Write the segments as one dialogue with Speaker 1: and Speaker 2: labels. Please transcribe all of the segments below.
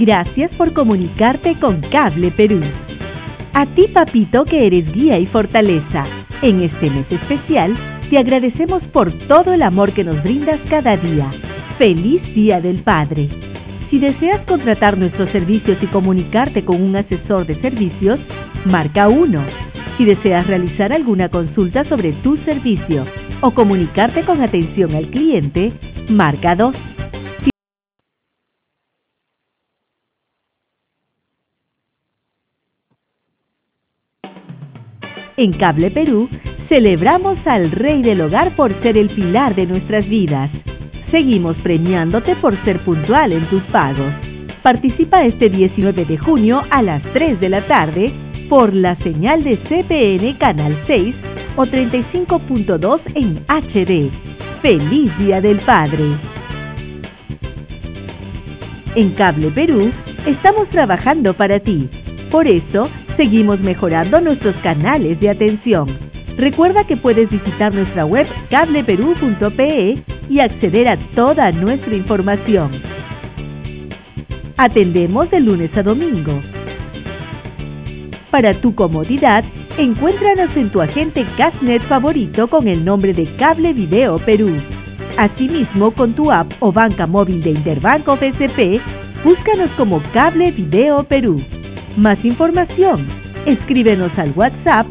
Speaker 1: Gracias por comunicarte con Cable Perú. A ti, papito, que eres guía y fortaleza. En este mes especial, te agradecemos por todo el amor que nos brindas cada día. ¡Feliz Día del Padre! Si deseas contratar nuestros servicios y comunicarte con un asesor de servicios, marca 1. Si deseas realizar alguna consulta sobre tu servicio o comunicarte con atención al cliente, marca 2. En Cable Perú, celebramos al Rey del Hogar por ser el pilar de nuestras vidas. Seguimos premiándote por ser puntual en tus pagos. Participa este 19 de junio a las 3 de la tarde por la señal de CPN Canal 6 o 35.2 en HD. ¡Feliz Día del Padre! En Cable Perú, estamos trabajando para ti. Por eso, seguimos mejorando nuestros canales de atención. Recuerda que puedes visitar nuestra web cableperú.pe y acceder a toda nuestra información. Atendemos de lunes a domingo. Para tu comodidad, encuéntranos en tu agente Cashnet favorito con el nombre de Cable Video Perú. Asimismo, con tu app o banca móvil de Interbank o BCP, búscanos como Cable Video Perú. Más información, escríbenos al WhatsApp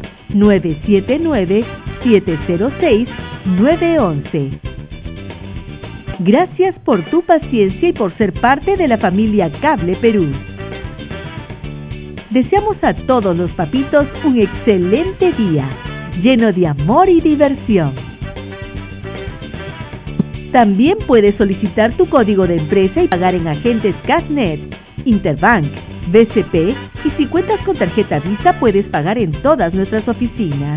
Speaker 1: 979-706-911. Gracias por tu paciencia y por ser parte de la familia Cable Perú. Deseamos a todos los papitos un excelente día, lleno de amor y diversión. También puedes solicitar tu código de empresa y pagar en agentes Cashnet, Interbank, BCP, y si cuentas con tarjeta Visa puedes pagar en todas nuestras oficinas.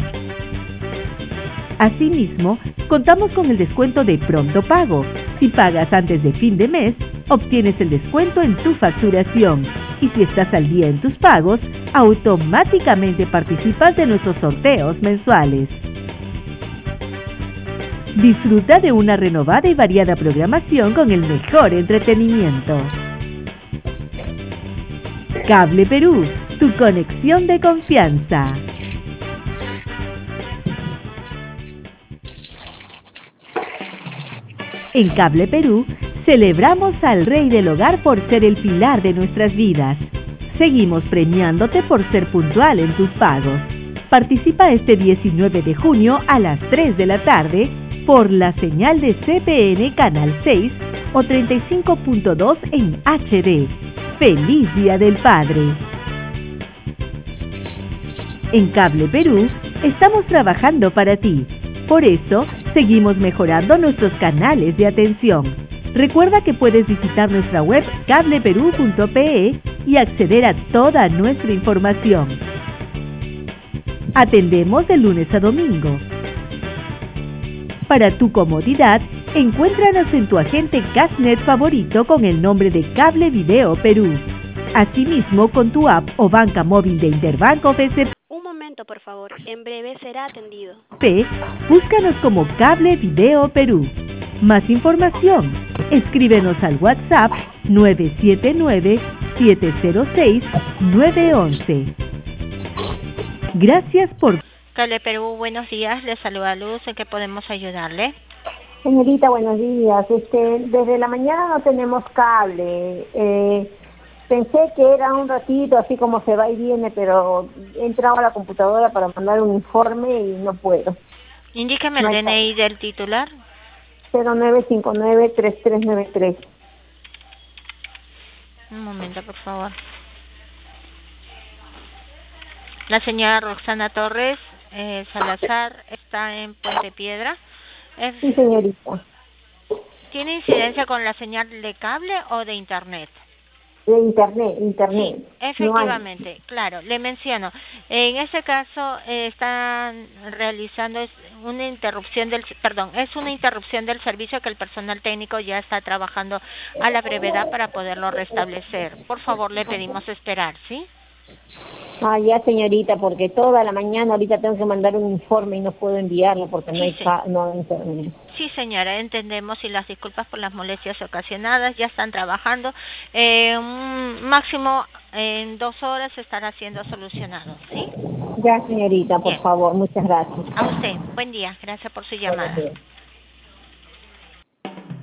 Speaker 1: Asimismo, contamos con el descuento de pronto pago. Si pagas antes de fin de mes, obtienes el descuento en tu facturación. Y si estás al día en tus pagos, automáticamente participas de nuestros sorteos mensuales. Disfruta de una renovada y variada programación con el mejor entretenimiento. Cable Perú, tu conexión de confianza. En Cable Perú, celebramos al Rey del Hogar por ser el pilar de nuestras vidas. Seguimos premiándote por ser puntual en tus pagos. Participa este 19 de junio a las 3 de la tarde por la señal de CPN Canal 6 o 35.2 en HD. ¡Feliz Día del Padre! En Cable Perú, estamos trabajando para ti. Por eso, seguimos mejorando nuestros canales de atención. Recuerda que puedes visitar nuestra web cableperú.pe y acceder a toda nuestra información. Atendemos de lunes a domingo. Para tu comodidad, encuéntranos en tu agente Cashnet favorito con el nombre de Cable Video Perú. Asimismo, con tu app o banca móvil de Interbank o BCP.
Speaker 2: Un momento, por favor. En breve será atendido.
Speaker 1: Búscanos como Cable Video Perú. Más información, escríbenos al WhatsApp 979-706-911. Gracias por...
Speaker 3: Cable Perú, buenos días. Le saluda Luz. ¿En qué podemos ayudarle?
Speaker 4: Señorita, buenos días. Desde la mañana no tenemos cable. Pensé que era un ratito, así como se va y viene, pero he entrado a la computadora para mandar un informe y no puedo.
Speaker 3: Indíqueme el DNI del titular.
Speaker 4: 0959-3393.
Speaker 3: Un momento, por favor. La señora Roxana Torres Salazar está en Puente Piedra.
Speaker 4: Sí, señorita.
Speaker 3: ¿Tiene incidencia con la señal de cable o de internet?
Speaker 4: De internet.
Speaker 3: Sí, efectivamente, no claro, le menciono. En ese caso están realizando una interrupción del servicio que el personal técnico ya está trabajando a la brevedad para poderlo restablecer. Por favor, le pedimos esperar, ¿sí?
Speaker 4: Ah, ya, señorita, porque toda la mañana ahorita tengo que mandar un informe y no puedo enviarlo porque no hay no hay internet.
Speaker 3: Sí, señora, entendemos y las disculpas por las molestias ocasionadas. Ya están trabajando. Un máximo en 2 horas estará siendo solucionado, ¿sí?
Speaker 4: Ya, señorita, por
Speaker 3: Bien.
Speaker 4: favor, muchas gracias.
Speaker 3: A usted, buen día. Gracias por su llamada.